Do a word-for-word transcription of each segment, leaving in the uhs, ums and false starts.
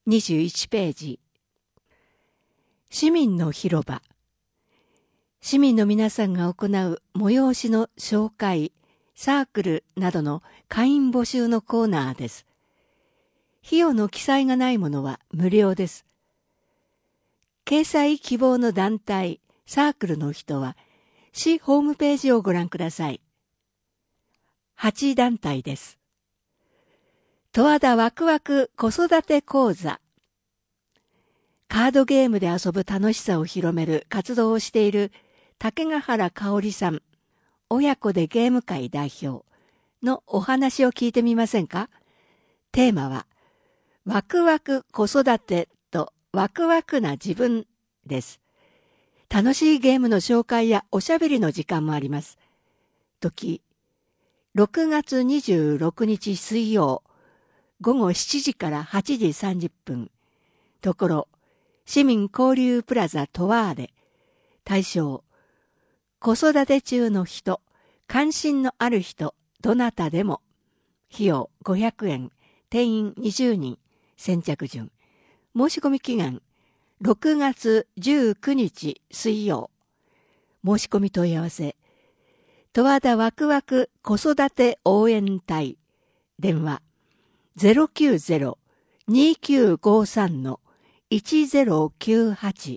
にじゅういちページ。市民の広場。市民の皆さんが行う催しの紹介、サークルなどの会員募集のコーナーです。費用の記載がないものは無料です。掲載希望の団体、サークルの人は、市ホームページをご覧ください。はち団体です。十和田ワクワク子育て講座。カードゲームで遊ぶ楽しさを広める活動をしている竹ヶ原香織さん、親子でゲーム会代表のお話を聞いてみませんか？テーマは、ワクワク子育てとワクワクな自分です。楽しいゲームの紹介やおしゃべりの時間もあります。時、ろくがつにじゅうろくにち水曜、ごごしちじからはちじさんじゅっぷん。ところ、市民交流プラザトワーレ。対象、子育て中の人、関心のある人、どなたでも。費用ごひゃくえん、定員にじゅうにん、先着順。申し込み期限、ろくがつじゅうくにち水曜。申し込み問い合わせ、十和田ワクワク子育て応援隊。電話、ゼロきゅうゼロ にきゅうごさん いちゼロきゅうはち。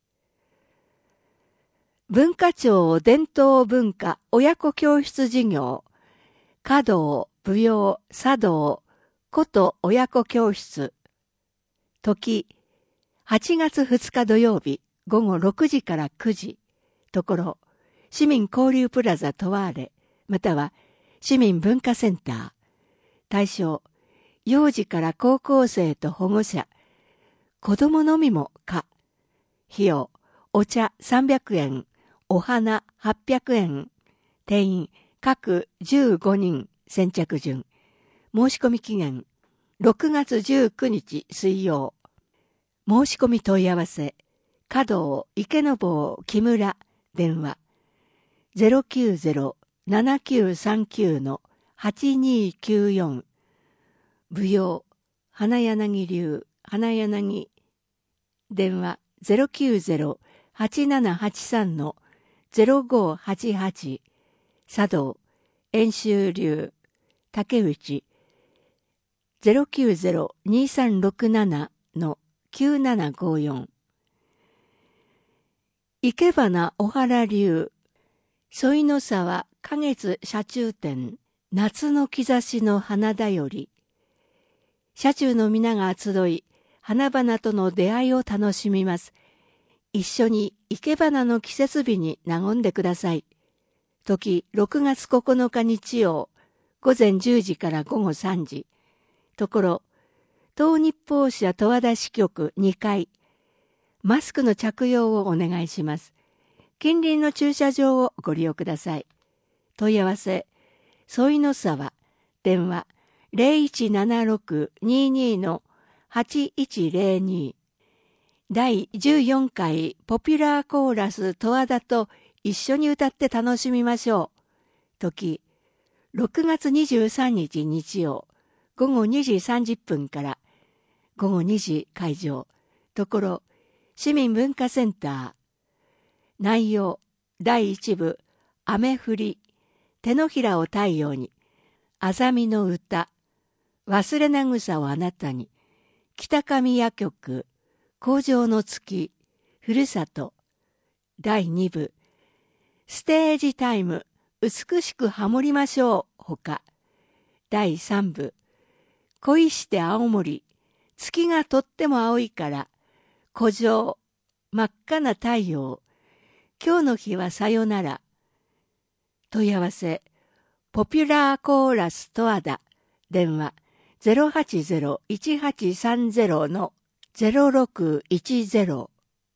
文化庁伝統文化親子教室事業、華道、舞踊、茶道、こと親子教室。時、はちがつふつか土曜日、ごごろくじからくじ。ところ、市民交流プラザトワーレ、または市民文化センター。対象、幼児から高校生と保護者。子供のみも可。費用、お茶さんびゃくえん、お花はっぴゃくえん。定員、各じゅうごにん、先着順。申し込み期限、ろくがつじゅうくにち水曜。申し込み問い合わせ、華道池坊木村。電話、ゼロきゅうゼロ ななきゅうさんきゅう はちにきゅうよん。舞踊、花柳流、花柳。電話、ゼロきゅうゼロ はちななはちさん ゼロごはちはち。茶道、演習流、竹内、ゼロきゅうゼロ にさんろくなな きゅうななごよん。生け花小原流、添の沢花月車中展、夏の兆しの花だより。車中の皆が集い、花々との出会いを楽しみます。一緒に生け花の季節日に和んでください。時、ろくがつここのか日曜、午前じゅうじからごごさんじ。ところ、東日報社十和田支局にかい。マスクの着用をお願いします。近隣の駐車場をご利用ください。問い合わせ、添の沢、電話、ゼロいちななろく にに はちいちゼロに。だいじゅうよんかいポピュラーコーラス十和田と一緒に歌って楽しみましょう。時、ろくがつにじゅうさんにち日曜、ごごにじさんじゅっぷんからごごにじ会場。ところ、市民文化センター。内容、だいいち部、雨降り、手のひらを太陽に、あざみの歌、忘れなぐさをあなたに、北上夜曲、工場の月、ふるさと。だいに部、ステージタイム、美しくハモりましょう、ほか。だいさん部、恋して青森、月がとっても青いから、古城、真っ赤な太陽、今日の日はさよなら。問い合わせ、ポピュラーコーラス十和田。電話、ゼロはちゼロ いちはちさんゼロ ゼロろくいちゼロ。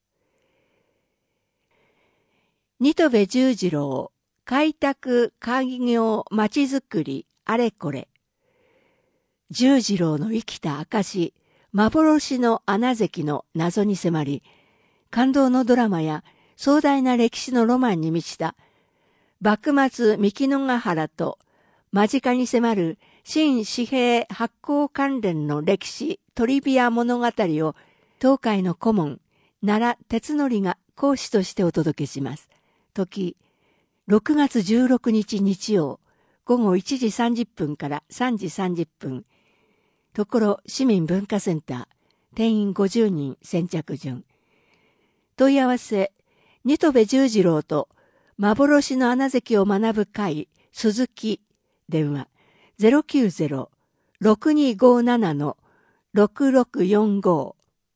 新渡戸十次郎、開拓開業まちづくりあれこれ。十次郎の生きた証、幻の穴関の謎に迫り、感動のドラマや壮大な歴史のロマンに満ちた幕末三木のヶ原と間近に迫る新紙幣発行関連の歴史トリビア物語を東海の顧問、奈良哲則が講師としてお届けします。時、ろくがつじゅうろくにち日曜、午後いちじさんじゅっぷんからさんじさんじゅっぷん。ところ市民文化センター、定員ごじゅうにん先着順。問い合わせ、新戸部十次郎と幻の穴関を学ぶ会、鈴木、電話、ゼロきゅうゼロ ろくにごなな ろくろくよんご。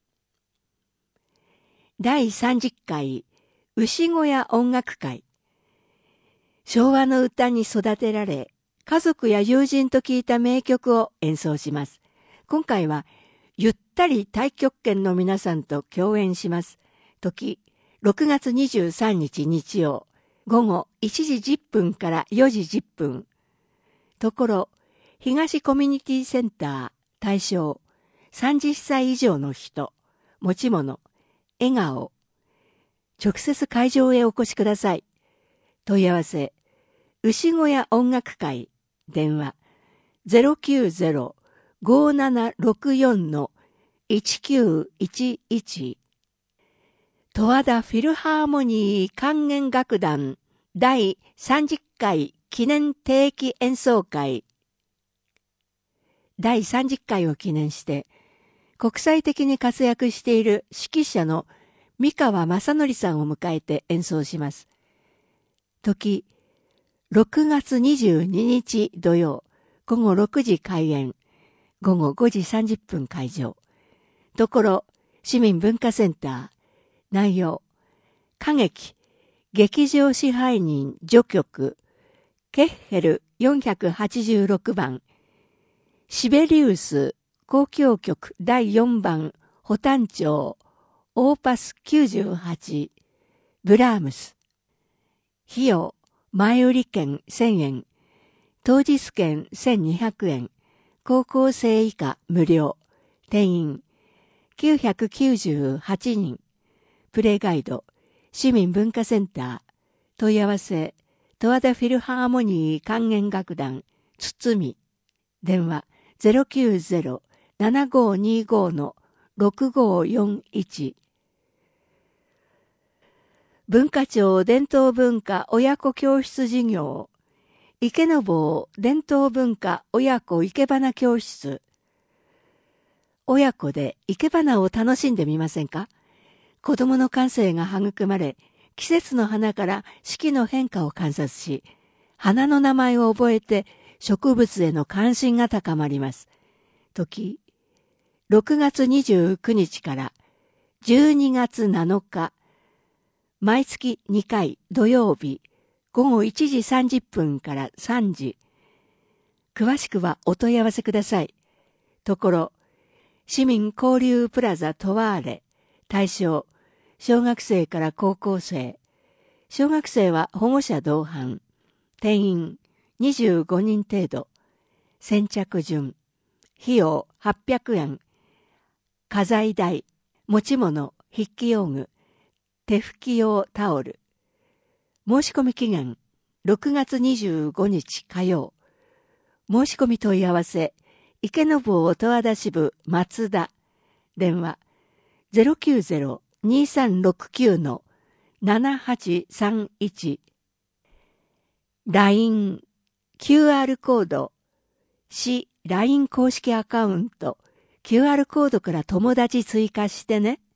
だいさんじゅっかい、牛小屋音楽会。昭和の歌に育てられ、家族や友人と聴いた名曲を演奏します。今回は、ゆったり太極拳の皆さんと共演します。時、ろくがつにじゅうさんにち日曜、午後いちじじゅっぷんからよじじゅっぷん。ところ、東コミュニティセンター、対象、さんじゅっさい以上の人、持ち物、笑顔。直接会場へお越しください。問い合わせ、牛小屋音楽会、電話、ゼロきゅうゼロ ごななろくよん いちきゅういちいち。十和田フィルハーモニー管弦楽団だいさんじゅっかい記念定期演奏会。だいさんじゅっかいを記念して、国際的に活躍している指揮者の三川正則さんを迎えて演奏します。時、ろくがつにじゅうににち土曜、午後ろくじ開演、午後ごじさんじゅっぷん会場。ところ、市民文化センター。内容、歌劇、劇場支配人序曲、ケッヘルよんひゃくはちじゅうろくばん、シベリウス交響曲だいよんばん、補単調、オーパスきゅうじゅうはち、ブラームス。費用、前売券せんえん、当日券せんにひゃくえん、高校生以下無料、定員きゅうひゃくきゅうじゅうはちにん、プレイガイド、市民文化センター、問い合わせ、十和田フィルハーモニー管弦楽団、つつみ、電話ゼロきゅうゼロ ななごにご ろくごよんいち。文化庁伝統文化親子教室事業、池坊伝統文化親子生け花教室。親子で生け花を楽しんでみませんか？子供の感性が育まれ、季節の花から四季の変化を観察し、花の名前を覚えて植物への関心が高まります。時、ろくがつにじゅうくにちからじゅうにがつなのか、毎月にかい土曜日、午後いちじさんじゅっぷんからさんじ。詳しくはお問い合わせください。ところ、市民交流プラザトワーレ、対象、小学生から高校生。小学生は保護者同伴。定員にじゅうごにん程度。先着順。費用はっぴゃくえん。家財代、持ち物、筆記用具、手拭き用タオル。申し込み期限ろくがつにじゅうごにち火曜。申し込み問い合わせ、池坊十和田支部松田。電話ゼロきゅうゼロ にさんろくきゅう ななはちさんいち。ライン、キューアール コード、市 ライン 公式アカウント、キューアール コードから友達追加してね。